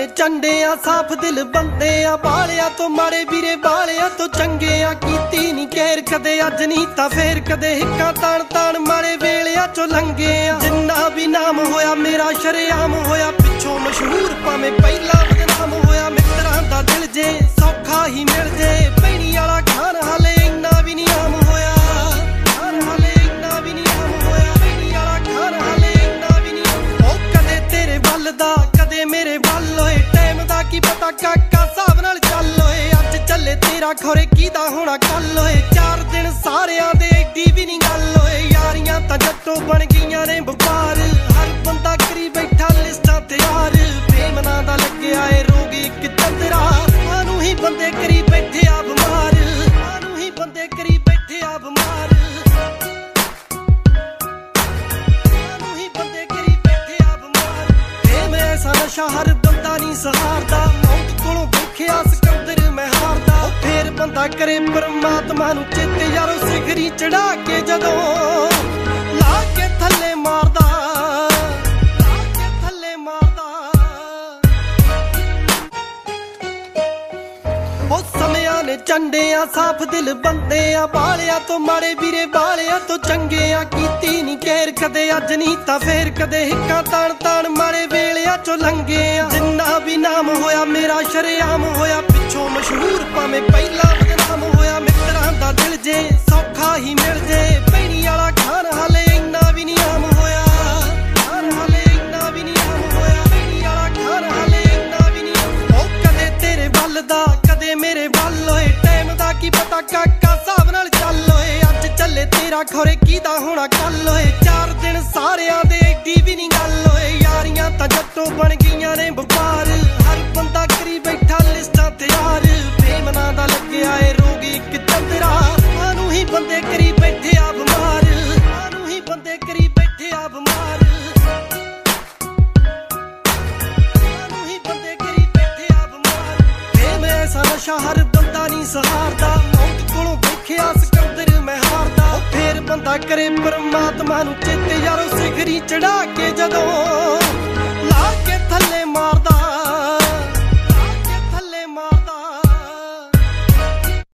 ਨੇ ਝੰਡੇ ਆ ਸਾਫ ਦਿਲ ਬੰਦੇ ਆ ਬਾਲਿਆ ਤੋਂ ਮਾੜੇ ਵੀਰੇ ਬਾਲਿਆ ਤੋਂ ਚੰਗੇ ਆ ਕੀਤੀ ਨਹੀਂ ਕੇਰ ਕਦੇ ਅੱਜ ਨਹੀਂ ਤਾਂ ਫੇਰ ਕਦੇ ਹਿੱਕਾਂ ਤਾਣ ਤਾਣ ਮਾੜੇ ਵੇਲਿਆਂ ਚੋਂ ਲੰਘੇ ਆ ਜਿੰਨਾ ਵੀ ਨਾਮ ਹੋਇਆ ਮੇਰਾ ਸ਼ਰੇਆਮ ਹੋਇਆ ਪਿੱਛੋਂ ਮਸ਼ਹੂਰ ਭਾਵੇਂ ਪਹਿਲਾਂ ਬਦਨਾਮ ਹੋਇਆ ਮਿੱਤਰਾਂ ਦਾ ਦਿਲ ਜੇ ਸੌਖਾ ਹੀ ਮਿਲ ਜੇ ਪੈਣੀ ਵਾਲਾ ਖਾਨ ਹਾਲੇ ਇੰਨਾ ਵੀ ਨਹੀਂ ਆਮ ਹੋਇਆ ਖਾਨ ਹਾਲੇ ਇੰਨਾ ਵੀ ਨਹੀਂ ਆਮ ਹੋਇਆ ਪੈਣੀ ਵਾਲਾ ਖਾਨ ਹਾਲੇ ਇੰਨਾ ਵੀ ਨਹੀਂ ਉਹ ਕਦੇ ਤੇਰੇ ਵੱਲ ਦਾ ਕਦੇ ਮੇਰੇ ਵੱਲ ਹੋਏ ਟਾਈਮ ਦਾ ਕੀ ਪਤਾ ਕਾਕਾ ਹਿਸਾਬ ਨਾਲ ਚੱਲ ਓਏ ਅੱਜ ਚੱਲੇ ਤੇਰਾ ਖੋਰੇ ਕਿਹਦਾ ਹੋਣਾ ਕੱਲ ਓਏ 4 ਦਿਨ ਸਾਰਿਆਂ ਦੇ ਏਡੀ ਵੀ ਨਹੀਂ ਗੱਲ ਓਏ ਯਾਰੀਆਂ ਤਾਂ ਜੱਟੋਂ ਬਣ ਗਈਆਂ ਨੇ ਵਪਾਰ ਹਰ ਬੰਦਾ ਕਰੀ ਬੈਠਾ ਲਿਸਟਾਂ ਤਿਆਰ ਬੇਮਨਾਂ ਦਾ ਲੱਗਿਆ ਏ ਰੋਗ ਇੱਕ ਚੰਦਰਾ ਆਨੂੰ ਹੀ ਬੰਦੇ ਕਰੀ ਬੈਠੇ ਆ ਬਿਮਾਰ ਆਨੂੰ ਹੀ ਬੰਦੇ ਕਰੀ ਬੈਠੇ ਆ ਬਿਮਾਰ ਆਨੂੰ ਹੀ ਬੰਦੇ ਕਰੀ ਬੈਠੇ ਆ ਬਿਮਾਰ ਏ ਮੈਂ ਐਸਾ ਨਸ਼ਾ ਹਰ ਬੰਦਾ ਨਹੀਂ ਸਹਾਰਦਾ ਮੌਤ ਕੋਲੋਂ ਦੇਖਿਆ ਸਿਕੰਦਰ ਮੈਂ ਹਾਰਦਾ ਫੇਰ ਬੰਦਾ ਕਰੇ ਪਰਮਾਤਮਾ ਨੂੰ ਚੇਤੇ ਯਾਰੋ ਸਿਖਰੀ ਚੜਾ ਕੇ ਜਦੋਂ ਲਾ ਕੇ ਥੱਲੇ ਮਾਰਦਾ ਉਹ ਸਮਿਆਂ ਨੇ ਝੰਡੇ ਆ ਸਾਫ ਦਿਲ ਬੰਦੇ ਆ ਬਾਲਿਆ ਤੋਂ ਮਾੜੇ ਵੀਰੇ ਬਾਲਿਆ ਤੋਂ ਚੰਗੇ ਆ ਕੀਤੀ ਨਹੀਂ ਕੇਰ ਕਦੇ ਅੱਜ ਨਹੀਂ ਤਾਂ ਫੇਰ ਕਦੇ ਹਿੱਕਾਂ ਤਾਣ ਤਾਣ ਮਾੜੇ ਵੇਲਿਆਂ ਚੋਂ ਲੰਘੇ ਆ ਜਿੰਨਾ ਵੀ ਨਾਮ ਹੋਇਆ ਮੇਰਾ ਸ਼ਰੇਆਮ ਹੋਇਆ ਪਿੱਛੋਂ ਮਸ਼ਹੂਰ ਭਾਵੇਂ ਪਹਿਲਾਂ ਬਦਨਾਮ ਹੋਇਆ ਮਿੱਤਰਾਂ ਦਾ ਦਿਲ ਜੇ ਸੌਖਾ ਹੀ ਮਿਲ ਜੇ ਪੈਣੀ ਵਾਲਾ ਖਾਨ ਹਾਲੇ ਇੰਨਾ ਵੀ ਨਹੀਂ ਆਮ ਹੋਇਆ ਖਾਨ ਹਾਲੇ ਇੰਨਾ ਵੀ ਨਹੀਂ ਆਮ ਹੋਇਆ ਪੈਣੀ ਵਾਲਾ ਖਾਨ ਹਾਲੇ ਇੰਨਾ ਵੀ ਨਹੀਂ ਉਹ ਕਦੇ ਤੇਰੇ ਵੱਲ ਦਾ ਕਦੇ ਮੇਰੇ ਵੱਲ ਹੋਏ ਟਾਈਮ ਦਾ ਕੀ ਪਤਾ ਕਾਕਾ ਹਿਸਾਬ ਨਾਲ ਚੱਲ ਓਏ ਅੱਜ ਚੱਲੇ ਤੇਰਾ ਖੋਰੇ ਕਿਹਦਾ ਹੋਣਾ ਕੱਲ ਓਏ 4 ਦਿਨ ਸਾਰਿਆਂ ਦੇ ਏਡੀ ਵੀ ਨਹੀਂ ਗੱਲ ਓਏ ਯਾਰੀਆਂ ਤਾਂ ਜੱਟੋਂ ਬਣ ਗਈਆਂ ਨੇ ਵਪਾਰ ਹਰ ਬੰਦਾ ਕਰੀ ਬੈਠਾ ਲਿਸਟਾਂ ਤਿਆਰ ਬੇਮਨਾਂ ਦਾ ਲੱਗਿਆ ਏ ਰੋਗ ਇੱਕ ਚੰਦਰਾ ਆਨੂੰ ਹੀ ਬੰਦੇ ਕਰੀ ਬੈਠੇ ਆ ਬਿਮਾਰ ਆਨੂੰ ਹੀ ਬੰਦੇ ਕਰੀ ਬੈਠੇ ਆ ਬਿਮਾਰ ਆਨੂੰ ਹੀ ਬੰਦੇ ਕਰੀ ਬੈਠੇ ਆ ਬਿਮਾਰ ਏ ਮੈਂ ਐਸਾ ਨਸ਼ਾ ਹਰ ਬੰਦਾ ਨਹੀਂ ਸਹਾਰਦਾ ਮੌਤ ਕੋਲੋਂ ਦੇਖਿਆ ਸਿਕੰਦਰ ਮੈਂ ਹਾਰਦਾ ਫੇਰ ਬੰਦਾ ਕਰੇ ਪਰਮਾਤਮਾ ਨੂੰ ਚੇਤੇ ਯਾਰੋ ਸਿਖਰੀ ਚੜਾ ਕੇ ਜਦੋਂ ਲਾ ਕੇ ਥੱਲੇ ਮਾਰਦਾ